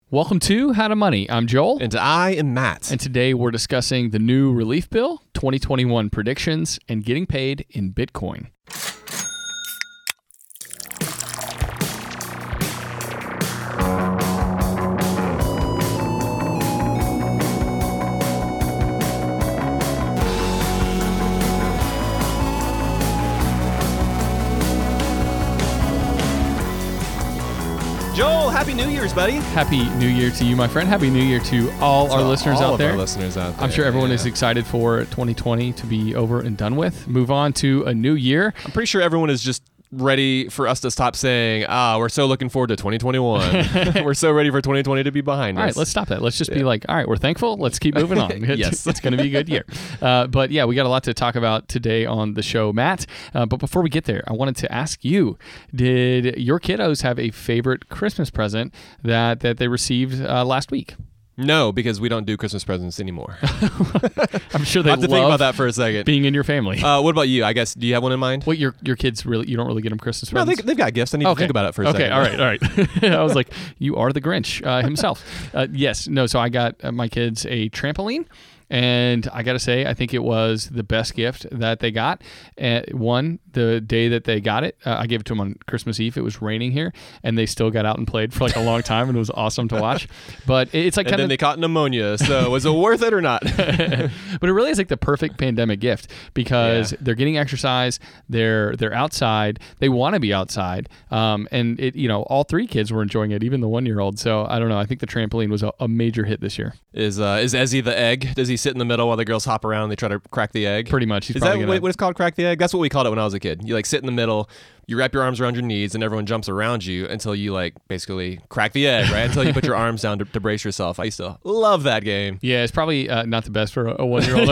Welcome to How to Money. I'm Joel. And I am Matt. And today we're discussing the new relief bill, 2021 predictions, and getting paid in Bitcoin. Joel, Happy New Year's, buddy. Happy New Year to you, my friend. Happy New Year to all our listeners out there. I'm sure everyone is excited for 2020 to be over and done with. Move on to a new year. I'm pretty sure everyone is just ready for us to stop saying, we're so looking forward to 2021. We're so ready for 2020 to be behind us. All right, let's stop that. Let's just be like, all right, we're thankful. Let's keep moving on. Yes. It's going to be a good year. But yeah, we got a lot to talk about today on the show, Matt. But before we get there, I wanted to ask you, did your kiddos have a favorite Christmas present that they received last week? No, because we don't do Christmas presents anymore. I'm sure they have to think about that for a second. Being in your family. What about you? I guess, do you have one in mind? What, your kids you don't really get them Christmas No, presents? they've got gifts. I need to think about it for a second. Okay, all right. I was like, you are the Grinch himself. So I got my kids a trampoline. And I got to say, I think it was the best gift that they got. The day that they got it, I gave it to them on Christmas Eve. It was raining here, and they still got out and played for like a long time, and it was awesome to watch. But it's like then they caught pneumonia, so was it worth it or not? But it really is like the perfect pandemic gift because they're getting exercise, they're outside, they want to be outside, and all three kids were enjoying it, even the 1-year-old. So I don't know. I think the trampoline was a major hit this year. Is Ezzy the egg? Does he sit in the middle while the girls hop around and they try to crack the egg? Pretty much. Is that what it's called, crack the egg? That's what we called it when I was a kid. You like sit in the middle, you wrap your arms around your knees, and everyone jumps around you until you like basically crack the egg, right? Until you put your arms down to brace yourself. I used to love that game. Yeah, it's probably not the best for a 1-year-old.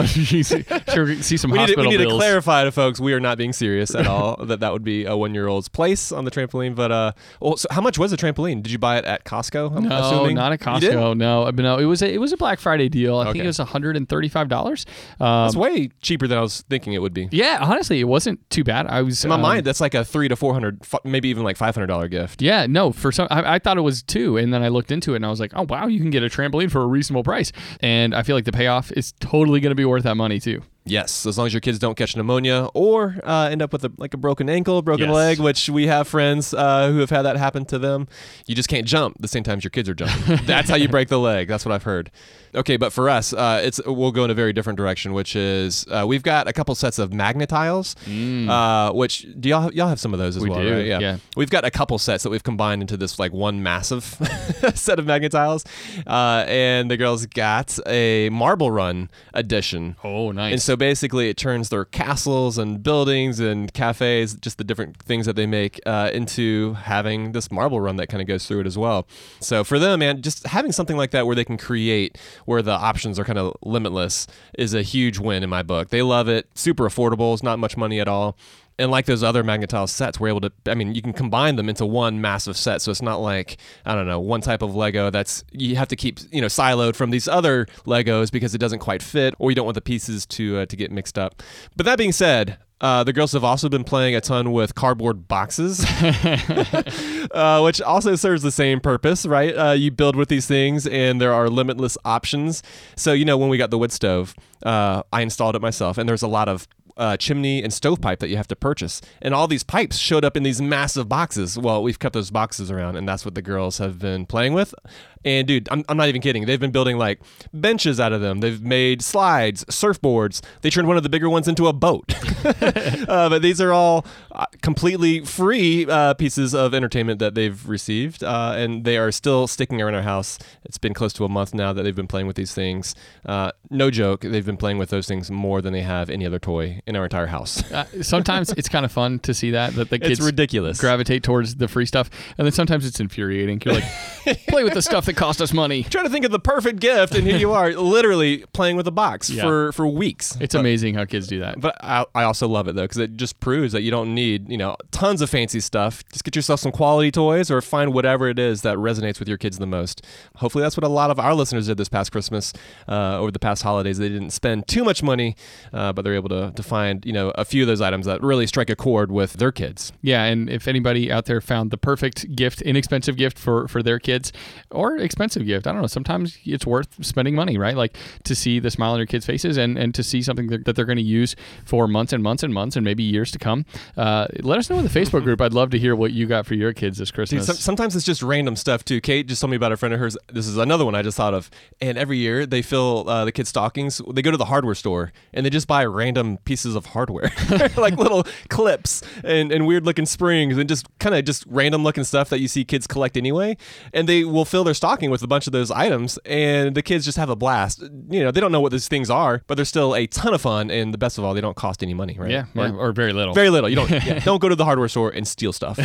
see some hospital bills. We need to bills. clarify to folks, we are not being serious at all. that would be a 1-year-old's place on the trampoline. But so how much was the trampoline? Did you buy it at Costco? I'm assuming? Not at Costco. No, it was a Black Friday deal. I think it was $135. That's way cheaper than I was thinking it would be. Yeah, honestly, it wasn't too bad. I was in my mind, that's like a $300 to $400, maybe even like $500 gift. Yeah, no, for some, I thought it was $2, and then I looked into it and I was like, oh wow, you can get a trampoline for a reasonable price, and I feel like the payoff is totally going to be worth that money too. Yes, as long as your kids don't catch pneumonia or end up with a broken ankle, broken leg, which we have friends who have had that happen to them. You just can't jump the same time your kids are jumping. That's how you break the leg. That's what I've heard. Okay, but for us, we'll go in a very different direction, which is we've got a couple sets of Magnetiles, which do y'all have some of those as well, do, right? Yeah. We've got a couple sets that we've combined into this like one massive set of Magnetiles, and the girls got a Marble Run edition. Oh, nice. And so basically it turns their castles and buildings and cafes, just the different things that they make, into having this Marble Run that kind of goes through it as well. So for them, man, just having something like that where they can create, where the options are kind of limitless, is a huge win in my book. They love it. Super affordable. It's not much money at all. And like those other Magnetile sets, we're able to, you can combine them into one massive set. So it's not like, one type of Lego you have to keep, siloed from these other Legos because it doesn't quite fit, or you don't want the pieces to get mixed up. But that being said, the girls have also been playing a ton with cardboard boxes, which also serves the same purpose, right? You build with these things and there are limitless options. So, when we got the wood stove, I installed it myself, and there's a lot of chimney and stovepipe that you have to purchase. And all these pipes showed up in these massive boxes. Well, we've kept those boxes around, and that's what the girls have been playing with. And dude, I'm not even kidding. They've been building like benches out of them. They've made slides, surfboards. They turned one of the bigger ones into a boat. But these are all completely free pieces of entertainment that they've received. And they are still sticking around our house. It's been close to a month now that they've been playing with these things. No joke. They've been playing with those things more than they have any other toy in our entire house. Sometimes it's kind of fun to see that the kids it's ridiculous. Gravitate towards the free stuff. And then sometimes it's infuriating. You're like, play with the stuff that cost us money. Trying to think of the perfect gift, and here you are literally playing with a box for weeks. It's amazing how kids do that. But I also love it though, because it just proves that you don't need tons of fancy stuff. Just get yourself some quality toys, or find whatever it is that resonates with your kids the most. Hopefully that's what a lot of our listeners did this past Christmas, over the past holidays. They didn't spend too much money, but they're able to find a few of those items that really strike a chord with their kids. Yeah, and if anybody out there found the perfect gift, inexpensive gift for their kids, or expensive gift. I don't know. Sometimes it's worth spending money, right? Like to see the smile on your kids' faces and to see something that they're going to use for months and months and months and maybe years to come. Let us know in the Facebook group. I'd love to hear what you got for your kids this Christmas. Dude, sometimes it's just random stuff too. Kate just told me about a friend of hers. This is another one I just thought of. And every year they fill the kids' stockings. They go to the hardware store and they just buy random pieces of hardware, like little clips and weird looking springs and just kind of just random looking stuff that you see kids collect anyway. And they will fill their stocking with a bunch of those items, and the kids just have a blast. You know, they don't know what these things are, but they're still a ton of fun. And the best of all, they don't cost any money, right? Yeah, or very little. Very little. You don't don't go to the hardware store and steal stuff.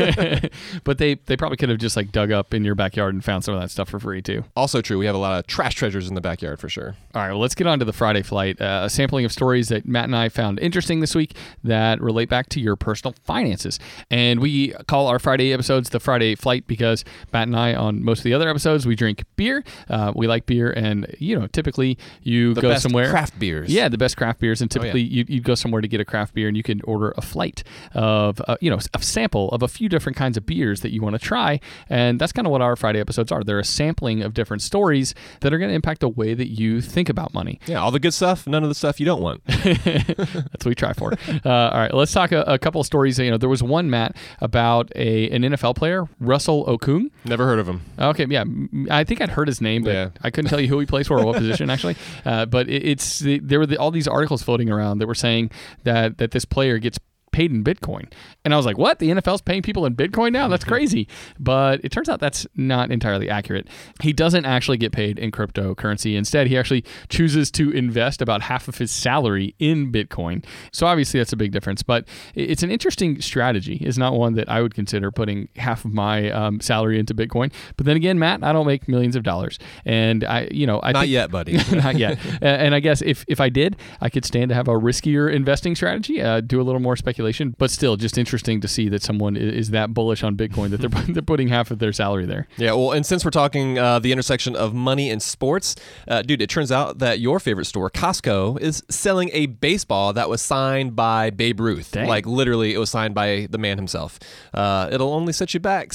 But they probably could have just like dug up in your backyard and found some of that stuff for free too. Also true. We have a lot of trash treasures in the backyard for sure. All right, well, let's get on to the Friday Flight, a sampling of stories that Matt and I found interesting this week that relate back to your personal finances. And we call our Friday episodes the Friday Flight because Matt and I, on most of the other episodes, we drink beer. We like beer, and typically you the go best somewhere. Craft beers. Yeah, the best craft beers, and typically you'd go somewhere to get a craft beer, and you can order a flight of a sample of a few different kinds of beers that you want to try, and that's kind of what our Friday episodes are. They're a sampling of different stories that are going to impact the way that you think about money. Yeah, all the good stuff, none of the stuff you don't want. That's what we try for. All right, let's talk a couple of stories. There was one, Matt, about an NFL player, Russell Okung. Never heard of him. Okay, yeah, I think I'd heard his name, but I couldn't tell you who he plays for or what position actually. But there were all these articles floating around that were saying that this player gets paid in Bitcoin. And I was like, what? The NFL's paying people in Bitcoin now? That's crazy. But it turns out that's not entirely accurate. He doesn't actually get paid in cryptocurrency. Instead, he actually chooses to invest about half of his salary in Bitcoin. So obviously that's a big difference, but it's an interesting strategy. It's not one that I would consider putting half of my salary into Bitcoin. But then again, Matt, I don't make millions of dollars. And I not think, yet, buddy. Not yet. And I guess if I did, I could stand to have a riskier investing strategy, do a little more speculation. But still, just interesting to see that someone is that bullish on Bitcoin that they're putting half of their salary there. Yeah, well, and since we're talking the intersection of money and sports, dude, it turns out that your favorite store, Costco, is selling a baseball that was signed by Babe Ruth. Dang. Like literally, it was signed by the man himself. It'll only set you back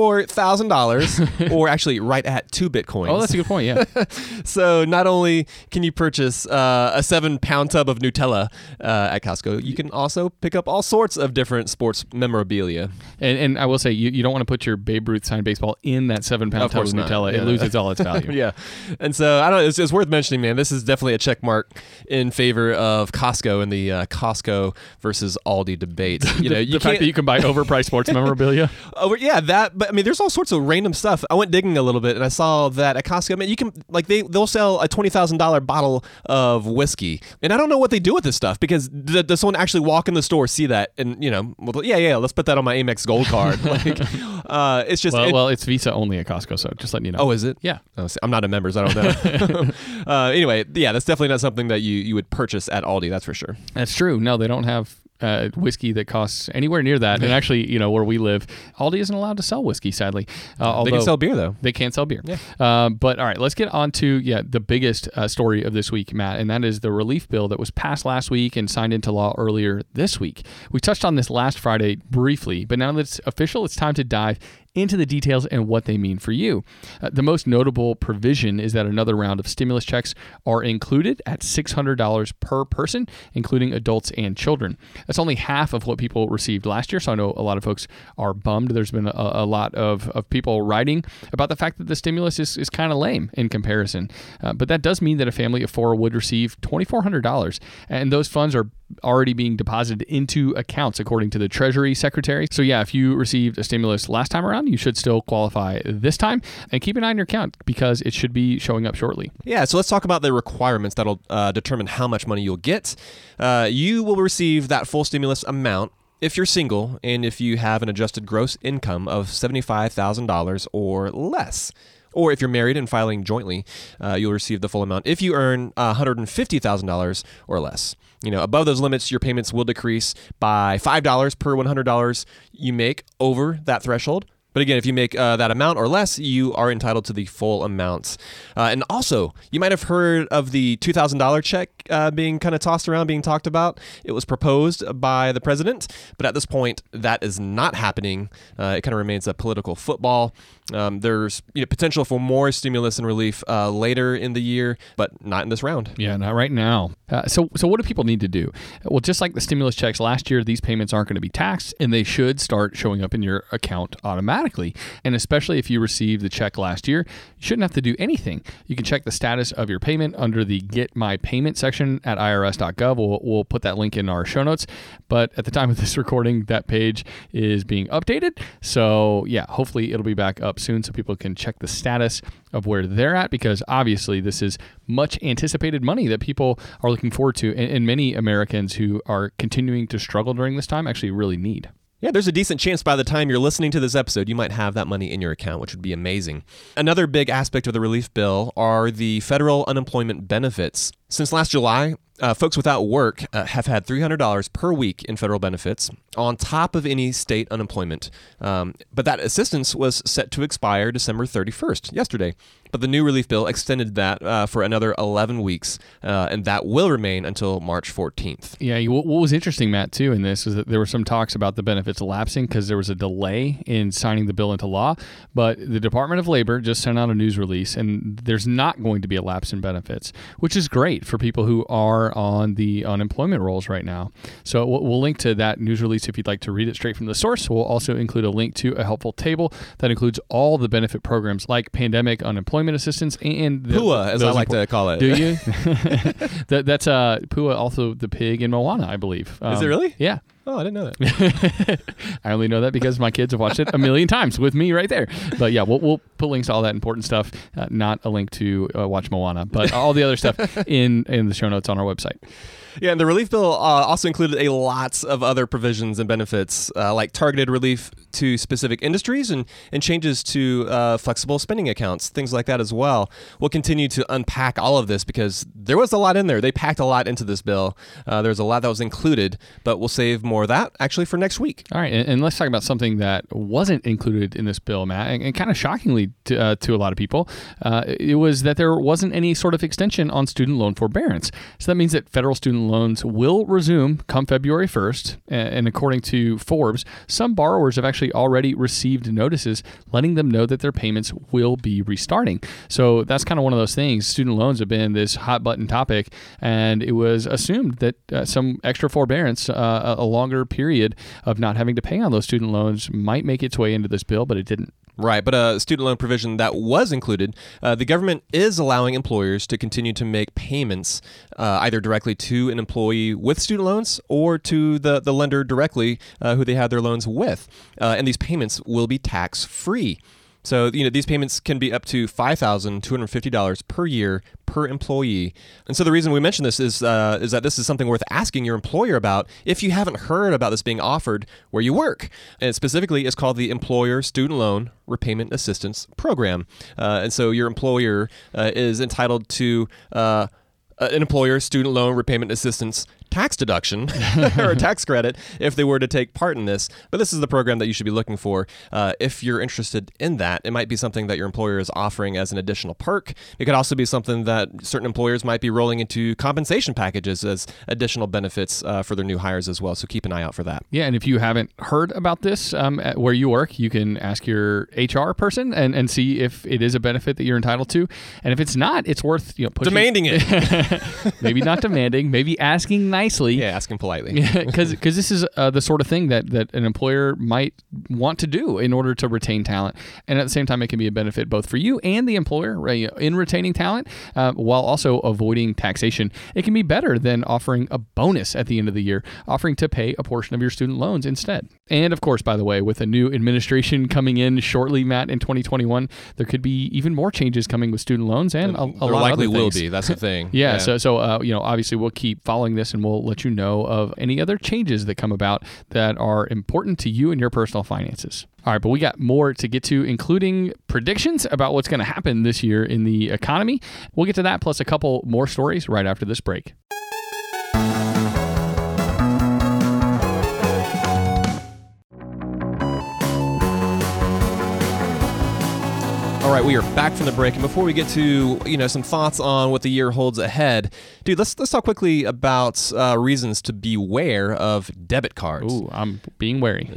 $64,000, or actually right at 2 Bitcoins. Oh, that's a good point. Yeah. So not only can you purchase a 7-pound tub of Nutella at Costco, you can also pick up all sorts of different sports memorabilia. And I will say, you don't want to put your Babe Ruth signed baseball in that 7-pound tub of Nutella. Yeah. It loses all its value. Yeah. And so, I don't know, it's worth mentioning, man. This is definitely a check mark in favor of Costco in the Costco versus Aldi debate. The fact that you can buy overpriced sports memorabilia. Oh, yeah, but I mean, there's all sorts of random stuff. I went digging a little bit and I saw that at Costco, man, you can, like, they'll sell a $20,000 bottle of whiskey. And I don't know what they do with this stuff, because does someone actually walk in the store, see that, and well, yeah, let's put that on my Amex Gold card. Like, it's just it's Visa only at Costco, so just letting you know. Oh, is it? Yeah. Oh, see, I'm not a member, so I don't know. Anyway, yeah, that's definitely not something that you would purchase at Aldi. That's for sure. That's true. No, they don't have whiskey that costs anywhere near that. And actually, where we live, Aldi isn't allowed to sell whiskey, sadly. They can sell beer, though. They can sell beer. Yeah. But all right, let's get on to the biggest story of this week, Matt, and that is the relief bill that was passed last week and signed into law earlier this week. We touched on this last Friday briefly, but now that it's official, it's time to dive into the details and what they mean for you. The most notable provision is that another round of stimulus checks are included at $600 per person, including adults and children. That's only half of what people received last year, so I know a lot of folks are bummed. There's been a lot of people writing about the fact that the stimulus is kind of lame in comparison. But that does mean that a family of 4 would receive $2,400, and those funds are already being deposited into accounts according to the Treasury Secretary. So yeah, if you received a stimulus last time around, you should still qualify this time, and keep an eye on your account because it should be showing up shortly. Yeah, so let's talk about the requirements that'll determine how much money you'll get. You will receive that full stimulus amount if you're single and if you have an adjusted gross income of $75,000 or less. Or if you're married and filing jointly, you'll receive the full amount if you earn $150,000 or less. Above those limits, your payments will decrease by $5 per $100 you make over that threshold. But again, if you make that amount or less, you are entitled to the full amount. And also, you might have heard of the $2,000 check being kind of tossed around, being talked about. It was proposed by the president, but at this point, that is not happening. It kind of remains a political football. There's potential for more stimulus and relief later in the year, but not in this round. Yeah, not right now. So what do people need to do? Well, just like the stimulus checks last year, these payments aren't going to be taxed, and they should start showing up in your account automatically. And especially if you received the check last year, you shouldn't have to do anything. You can check the status of your payment under the Get My Payment section at irs.gov. We'll put that link in our show notes. But at the time of this recording, that page is being updated. So yeah, hopefully it'll be back up soon so people can check the status of where they're at, because obviously this is much anticipated money that people are looking forward to, and many Americans who are continuing to struggle during this time actually really need. Yeah, there's a decent chance by the time you're listening to this episode, you might have that money in your account, which would be amazing. Another big aspect of the relief bill are the federal unemployment benefits. Since last July, folks without work have had $300 per week in federal benefits on top of any state unemployment. But that assistance was set to expire December 31st, yesterday. But the new relief bill extended that for another 11 weeks, and that will remain until March 14th. Yeah, what was interesting, Matt, too, in this is that there were some talks about the benefits lapsing because there was a delay in signing the bill into law. But the Department of Labor just sent out a news release, and there's not going to be a lapse in benefits, which is great for people who are on the unemployment rolls right now. So we'll link to that news release if you'd like to read it straight from the source. We'll also include a link to a helpful table that includes all the benefit programs like pandemic unemployment assistance and PUA, as I like to call it. Do you? That's PUA, also the pig in Moana, I believe. Is it really? Yeah. Oh, I didn't know that. I only know that because my kids have watched it a million times with me right there. But yeah, we'll put links to all that important stuff, not a link to watch Moana, but all the other stuff in the show notes on our website. Yeah, and the relief bill also included a lots of other provisions and benefits, like targeted relief to specific industries and changes to flexible spending accounts, things like that as well. We'll continue to unpack all of this because there was a lot in there. They packed a lot into this bill. There's a lot that was included, but we'll save more of that actually for next week. All right, and let's talk about something that wasn't included in this bill, Matt, and kind of shockingly to a lot of people. It was that there wasn't any sort of extension on student loan forbearance. So that means that federal student loans will resume come February 1st. And according to Forbes, some borrowers have actually already received notices letting them know that their payments will be restarting. So that's kind of one of those things. Student loans have been this hot button topic, and it was assumed that some extra forbearance, a longer period of not having to pay on those student loans might make its way into this bill, but it didn't. Right, but a student loan provision that was included, the government is allowing employers to continue to make payments either directly to an employee with student loans or to the lender directly who they have their loans with. And these payments will be tax-free. So, these payments can be up to $5,250 per year per employee. And so the reason we mention this is that this is something worth asking your employer about if you haven't heard about this being offered where you work. And specifically, it's called the Employer Student Loan Repayment Assistance Program. And so your employer is entitled to an employer student loan repayment assistance tax deduction or a tax credit if they were to take part in this. But this is the program that you should be looking for if you're interested in that. It might be something that your employer is offering as an additional perk. It could also be something that certain employers might be rolling into compensation packages as additional benefits for their new hires as well. So keep an eye out for that. Yeah, and if you haven't heard about this where you work, you can ask your HR person and see if it is a benefit that you're entitled to. And if it's not, it's worth pushing. Demanding it. Maybe not demanding, maybe asking nicely. Yeah, asking politely. Because this is the sort of thing that an employer might want to do in order to retain talent. And at the same time, it can be a benefit both for you and the employer, right, in retaining talent while also avoiding taxation. It can be better than offering a bonus at the end of the year, offering to pay a portion of your student loans instead. And of course, by the way, with a new administration coming in shortly, Matt, in 2021, there could be even more changes coming with student loans and a lot of other things. There likely will be. That's the thing. Yeah. So obviously we'll keep following this and we'll let you know of any other changes that come about that are important to you and your personal finances. All right, but we got more to get to, including predictions about what's going to happen this year in the economy. We'll get to that plus a couple more stories right after this break. All right, we are back from the break, and before we get to some thoughts on what the year holds ahead, dude, let's talk quickly about reasons to beware of debit cards. Ooh, I'm being wary.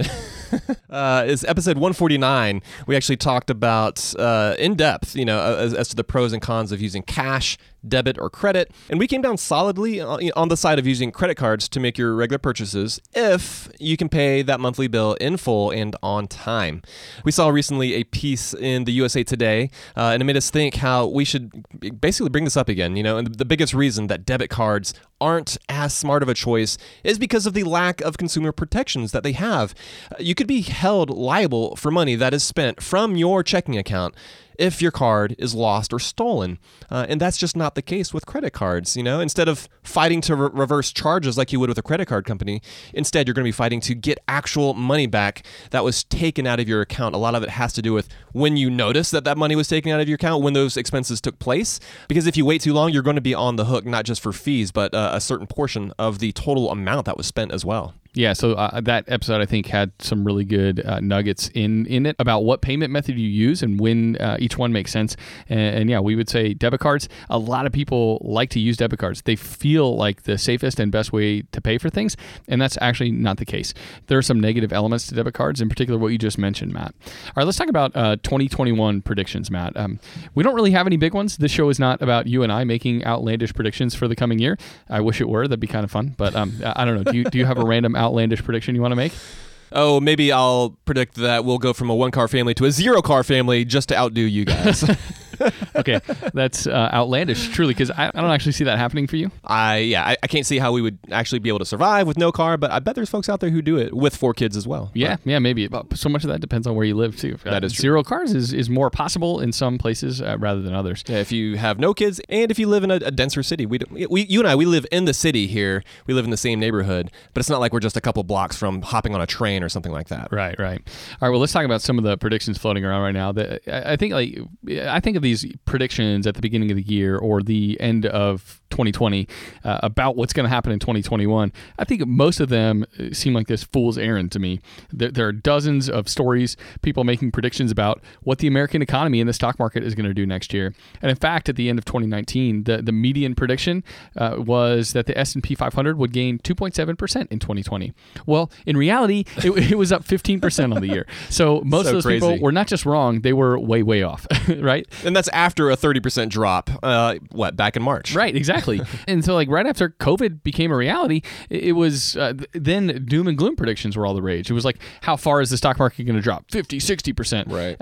It's episode 149. We actually talked about in depth, as to the pros and cons of using cash, debit, or credit, and we came down solidly on the side of using credit cards to make your regular purchases if you can pay that monthly bill in full and on time. We saw recently a piece in the USA Today, and it made us think how we should basically bring this up again. And the biggest reason that debit cards aren't as smart of a choice is because of the lack of consumer protections that they have. You could be held liable for money that is spent from your checking account if your card is lost or stolen. And that's just not the case with credit cards. Instead of fighting to reverse charges like you would with a credit card company, instead you're going to be fighting to get actual money back that was taken out of your account. A lot of it has to do with when you notice that money was taken out of your account, when those expenses took place. Because if you wait too long, you're going to be on the hook, not just for fees, but a certain portion of the total amount that was spent as well. Yeah, so that episode, I think, had some really good nuggets in it about what payment method you use and when each one makes sense. And yeah, we would say debit cards. A lot of people like to use debit cards. They feel like the safest and best way to pay for things, and that's actually not the case. There are some negative elements to debit cards, in particular what you just mentioned, Matt. All right, let's talk about 2021 predictions, Matt. We don't really have any big ones. This show is not about you and I making outlandish predictions for the coming year. I wish it were. That'd be kind of fun, but I don't know. Do you have a random outlandish prediction you want to make? Oh, maybe I'll predict that we'll go from a 1-car family to a 0-car family just to outdo you guys. Okay, that's outlandish, truly, because I don't actually see that happening for you. I can't see how we would actually be able to survive with no car, but I bet there's folks out there who do it with 4 kids as well. Yeah, maybe. But so much of that depends on where you live, too. That is true. 0 cars is more possible in some places rather than others. Yeah, if you have no kids and if you live in a denser city. You and I, we live in the city here. We live in the same neighborhood, but it's not like we're just a couple blocks from hopping on a train or something like that. Right. All right, well, let's talk about some of the predictions floating around right now. I think of these predictions at the beginning of the year or the end of 2020 about what's going to happen in 2021. I think most of them seem like this fool's errand to me. There are dozens of stories, people making predictions about what the American economy and the stock market is going to do next year. And in fact, at the end of 2019, the median prediction was that the S&P 500 would gain 2.7% in 2020. Well, in reality, it was up 15% on the year. So most of those people were not just wrong, they were way, way off, right? And that's after a 30% drop, back in March. Right, exactly. And so right after COVID became a reality, it was then doom and gloom predictions were all the rage. It was like, how far is the stock market going to drop? 50, 60%. Right.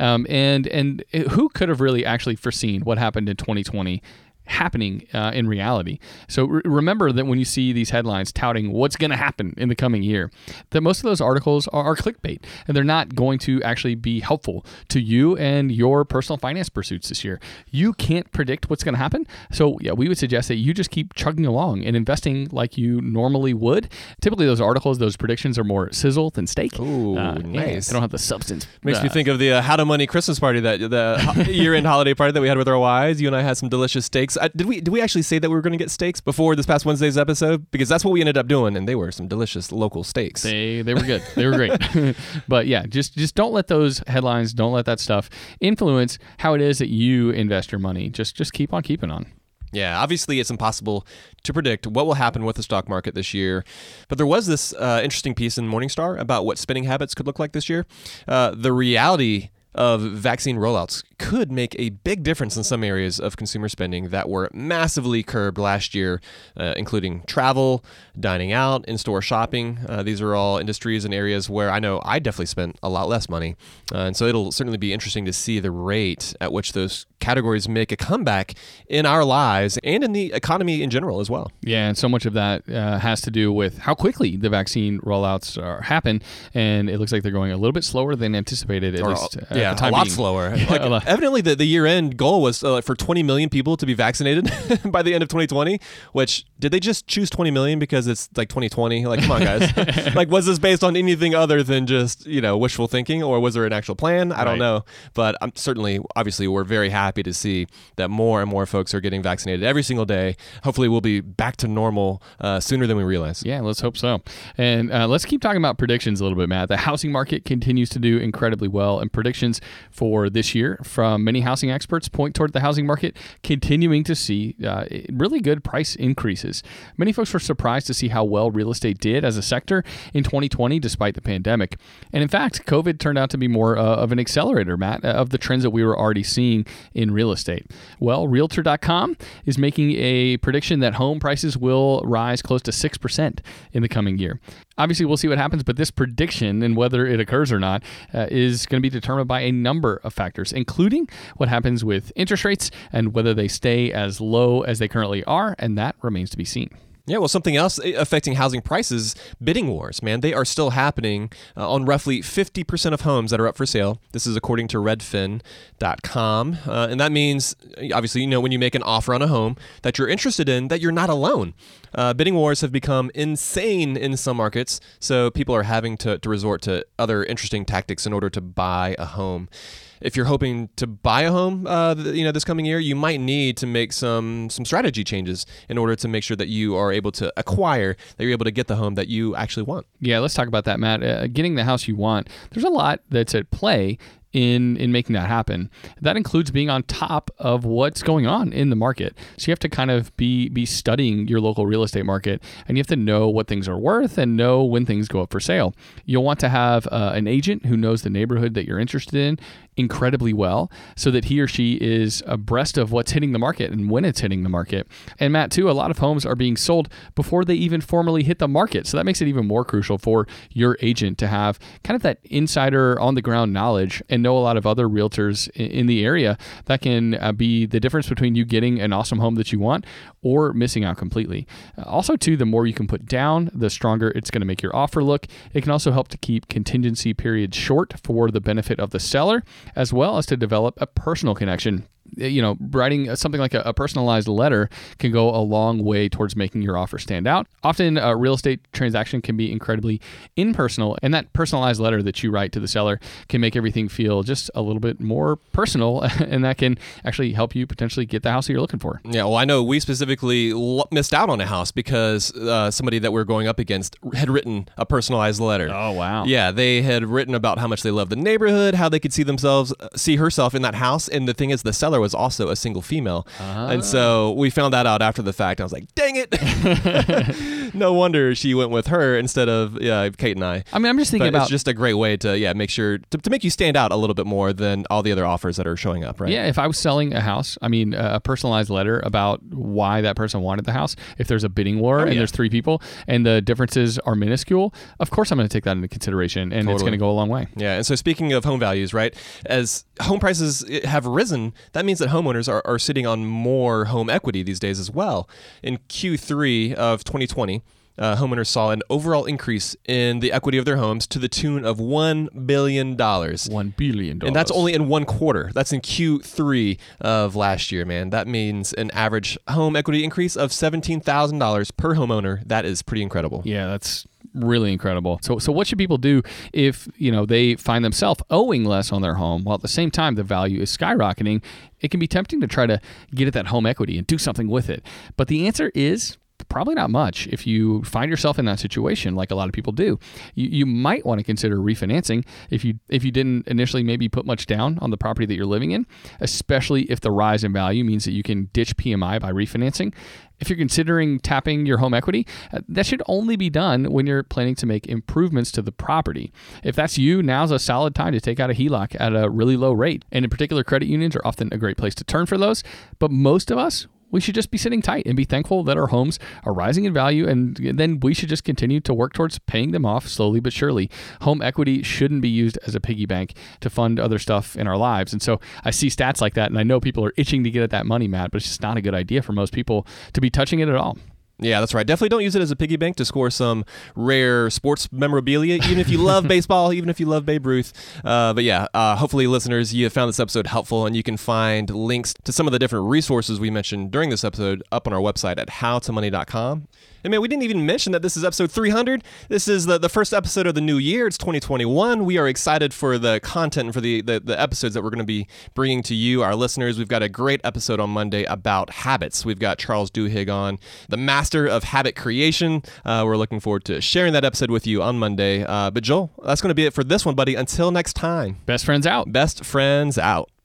And who could have really actually foreseen what happened in 2020 happening in reality? So remember that when you see these headlines touting what's going to happen in the coming year, that most of those articles are clickbait, and they're not going to actually be helpful to you and your personal finance pursuits this year. You can't predict what's going to happen. So yeah, we would suggest that you just keep chugging along and investing like you normally would. Typically those articles, those predictions are more sizzle than steak. Ooh, nice. They don't have the substance. Makes me think of the How to Money Christmas party, the year-end holiday party that we had with our wives. You and I had some delicious steaks. Did we actually say that we were going to get steaks before this past Wednesday's episode? Because that's what we ended up doing, and they were some delicious local steaks. They were good. They were great. But yeah, just don't let those headlines, don't let that stuff influence how it is that you invest your money. Just keep on keeping on. Yeah, obviously it's impossible to predict what will happen with the stock market this year. But there was this interesting piece in Morningstar about what spending habits could look like this year. The reality of vaccine rollouts could make a big difference in some areas of consumer spending that were massively curbed last year, including travel, dining out, in-store shopping. These are all industries and areas where I know I definitely spent a lot less money. And so it'll certainly be interesting to see the rate at which those categories make a comeback in our lives and in the economy in general as well. Yeah, and so much of that has to do with how quickly the vaccine rollouts happen, and it looks like they're going a little bit slower than anticipated, at least. Yeah, a lot slower. Evidently, the year-end goal was for 20 million people to be vaccinated by the end of 2020, which, did they just choose 20 million because it's like 2020? Like, come on, guys. Like, was this based on anything other than just, wishful thinking, or was there an actual plan? I don't know. But obviously, we're very happy to see that more and more folks are getting vaccinated every single day. Hopefully, we'll be back to normal sooner than we realize. Yeah, let's hope so. And let's keep talking about predictions a little bit, Matt. The housing market continues to do incredibly well, and predictions predictions for this year from many housing experts point toward the housing market continuing to see really good price increases. Many folks were surprised to see how well real estate did as a sector in 2020 despite the pandemic. And in fact, COVID turned out to be more of an accelerator, Matt, of the trends that we were already seeing in real estate. Well, Realtor.com is making a prediction that home prices will rise close to 6% in the coming year. Obviously, we'll see what happens, but this prediction and whether it occurs or not is going to be determined by a number of factors, including what happens with interest rates and whether they stay as low as they currently are, and that remains to be seen. Yeah, well, something else affecting housing prices, bidding wars, man. They are still happening on roughly 50% of homes that are up for sale. This is according to Redfin.com. And that means, obviously, when you make an offer on a home that you're interested in, that you're not alone. Bidding wars have become insane in some markets, so people are having to resort to other interesting tactics in order to buy a home. If you're hoping to buy a home, this coming year, you might need to make some strategy changes in order to make sure that you are able to acquire, that you're able to get the home that you actually want. Yeah, let's talk about that, Matt. Getting the house you want, there's a lot that's at play in making that happen. That includes being on top of what's going on in the market. So you have to kind of be studying your local real estate market, and you have to know what things are worth and know when things go up for sale. You'll want to have an agent who knows the neighborhood that you're interested in incredibly well so that he or she is abreast of what's hitting the market and when it's hitting the market. And Matt, too, a lot of homes are being sold before they even formally hit the market. So that makes it even more crucial for your agent to have kind of that insider on the ground knowledge and know a lot of other realtors in the area that can be the difference between you getting an awesome home that you want or missing out completely. Also, too, the more you can put down, the stronger it's going to make your offer look. It can also help to keep contingency periods short for the benefit of the seller, as well as to develop a personal connection. Writing something like a personalized letter can go a long way towards making your offer stand out. Often, a real estate transaction can be incredibly impersonal, and that personalized letter that you write to the seller can make everything feel just a little bit more personal, and that can actually help you potentially get the house that you're looking for. Yeah, well, I know we specifically missed out on a house because somebody that we're going up against had written a personalized letter. Oh, wow. Yeah, they had written about how much they love the neighborhood, how they could see herself in that house, and the thing is, the seller was also a single female. And so we found that out after the fact. I was like, dang it. No wonder she went with her instead of Kate and I. I mean, I'm just thinking about... It's just a great way to make sure, to make you stand out a little bit more than all the other offers that are showing up, right? Yeah, if I was selling a house, a personalized letter about why that person wanted the house, if there's a bidding war and there's 3 people and the differences are minuscule, of course I'm going to take that into consideration, and It's going to go a long way. Yeah, and so speaking of home values, right, as home prices have risen, that means that homeowners are sitting on more home equity these days as well. In Q3 of 2020, homeowners saw an overall increase in the equity of their homes to the tune of $1 billion. $1 billion. And that's only in one quarter. That's in Q3 of last year, man. That means an average home equity increase of $17,000 per homeowner. That is pretty incredible. Yeah, that's really incredible. So what should people do if they find themselves owing less on their home while at the same time the value is skyrocketing? It can be tempting to try to get at that home equity and do something with it. But the answer is probably not much if you find yourself in that situation like a lot of people do. You might want to consider refinancing if you didn't initially maybe put much down on the property that you're living in, especially if the rise in value means that you can ditch PMI by refinancing. If you're considering tapping your home equity, that should only be done when you're planning to make improvements to the property. If that's you, now's a solid time to take out a HELOC at a really low rate. And in particular, credit unions are often a great place to turn for those. But most of us, we should just be sitting tight and be thankful that our homes are rising in value, and then we should just continue to work towards paying them off slowly but surely. Home equity shouldn't be used as a piggy bank to fund other stuff in our lives. And so I see stats like that, and I know people are itching to get at that money, Matt, but it's just not a good idea for most people to be touching it at all. Yeah, that's right. Definitely don't use it as a piggy bank to score some rare sports memorabilia, even if you love baseball, even if you love Babe Ruth. But yeah, hopefully, listeners, you have found this episode helpful, and you can find links to some of the different resources we mentioned during this episode up on our website at howtomoney.com. And man, we didn't even mention that this is episode 300. This is the first episode of the new year. It's 2021. We are excited for the content and for the episodes that we're going to be bringing to you, our listeners. We've got a great episode on Monday about habits. We've got Charles Duhigg on, the massive master of habit creation. We're looking forward to sharing that episode with you on Monday. But Joel, that's going to be it for this one, buddy. Until next time. Best friends out. Best friends out.